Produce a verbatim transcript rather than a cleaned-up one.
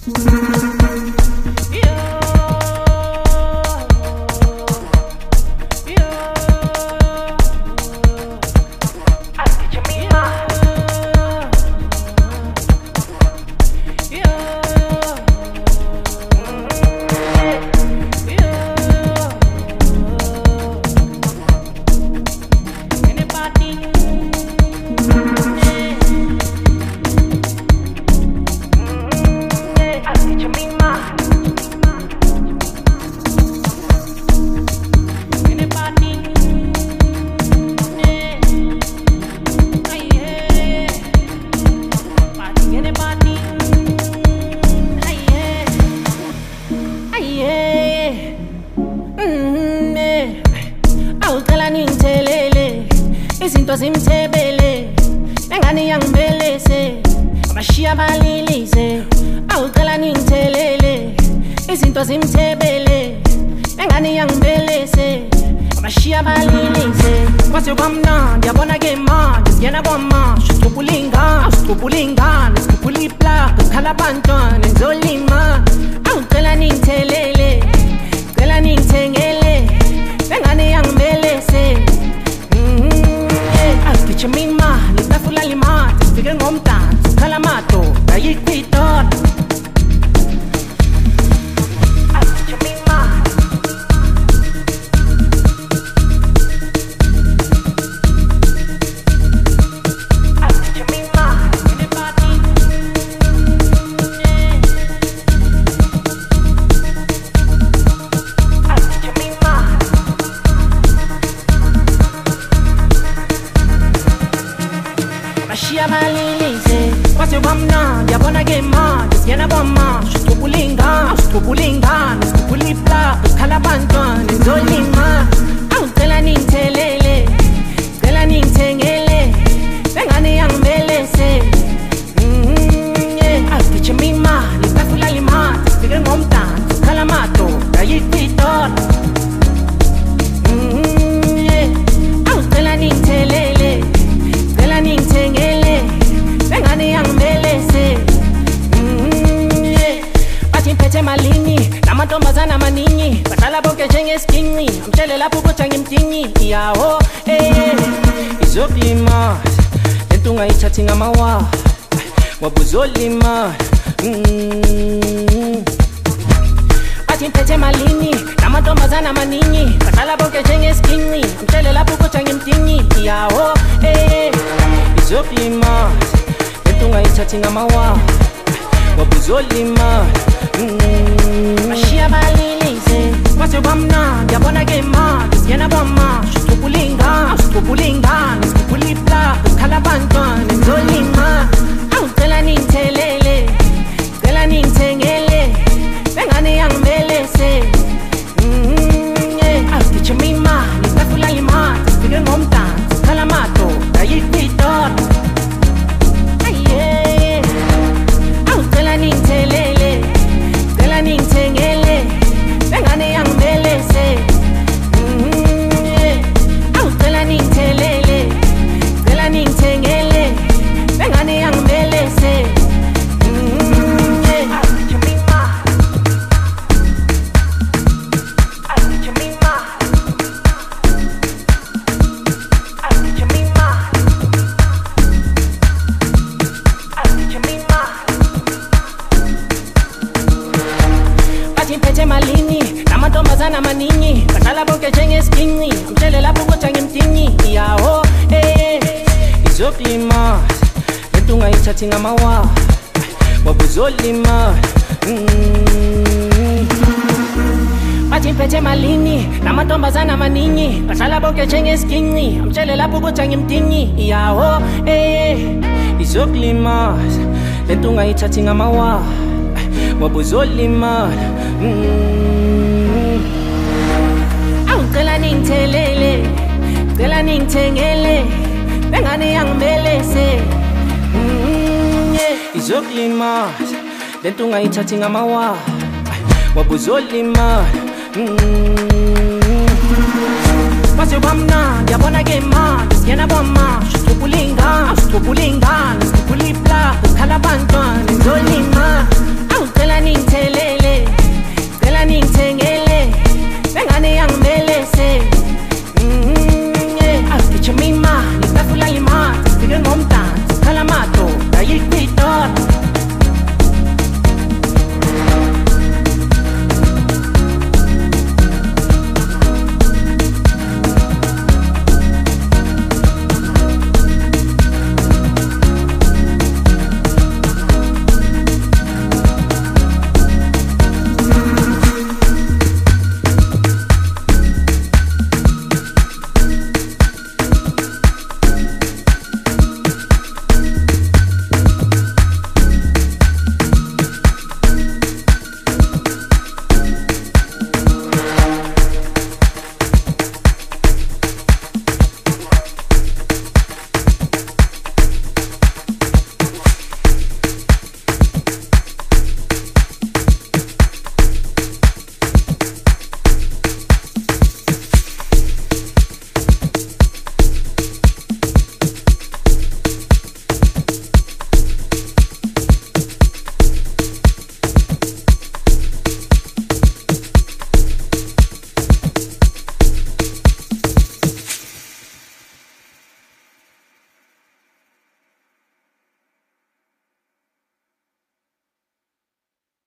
Izinto zimthebele engane yangibelese abashiya balilise awucela ningithelele izinto zimthebele engane yangibelese abashiya balilise kwase kwamnandi yabona ke manje siyena kwamasho sikubulinga sikubulinga sikubulipla khala abantwana ngizolima awucela ningithelele cela ningithengele engane yangibelese Chimima, litafula lima, sifike ngomdanso, khala amadoda yiqhidona. Chimima. Chimima, anybody? Chimima. Bashia balilise kwase kwamnandi yabona ke manje siyena kwamasho sikubulinga sikubulinga sikubulipla khala abantwana ngizolima awucela ningithelele cela ningithengele engane yangibelese Chimima, litafula lima sifike ngomdanso khala amadoda yiqhidona awucela ningithelele cela ningithengele engane yangibelese bathi ngiphethe malini namantombazana amaningi badlala bonke njengesiginci amtshele lapho ukuthi angimdingi yawo eh izokulima lento ungayithathi ngamawa ngoba uzolima bathi ngiphethe malini namantombazana amaningi badlala bonke njengesiginci amtshele lapho ukuthi angimdingi yawo eh izokulima lento ungayithathi ngamawa ngoba uzolima bashiya balilise kwase kwamnandi yabona ke manje siyena kwamasho sikubulinga sikubulinga sikubulipla khala abantwana ngizolima awucela ningithelele cela ningithengele engane yangibelese Chimima, litafula lima sifike ngomdanso khala amadoda yiqhidona awucela ningithelele cela ningithengele engane yangibelese awucela ningithelele cela ningithengele engane yangibelese ngiphethe malini namantombazana amaningi badlala bonke njengesiginci amtshele lapho ukuthi angimdingi yawo eh izokulima lento ungayithathi ngamawa ngoba uzolima bathi ngiphethe malini namantombazana amaningi badlala bonke njengesiginci amtshele lapho ukuthi angimdingi yawo eh izokulima lento ungayithathi ngamawa ngoba uzolima awucela ningithelele cela ningithengele engane yangibelese izokulima lento ungayithathi ngamawa ngoba uzolima kwase kwamnandi yabona ke manje siyena kwamasho sikubulinga sikubulinga sikubulipla khala abantwana ngizolima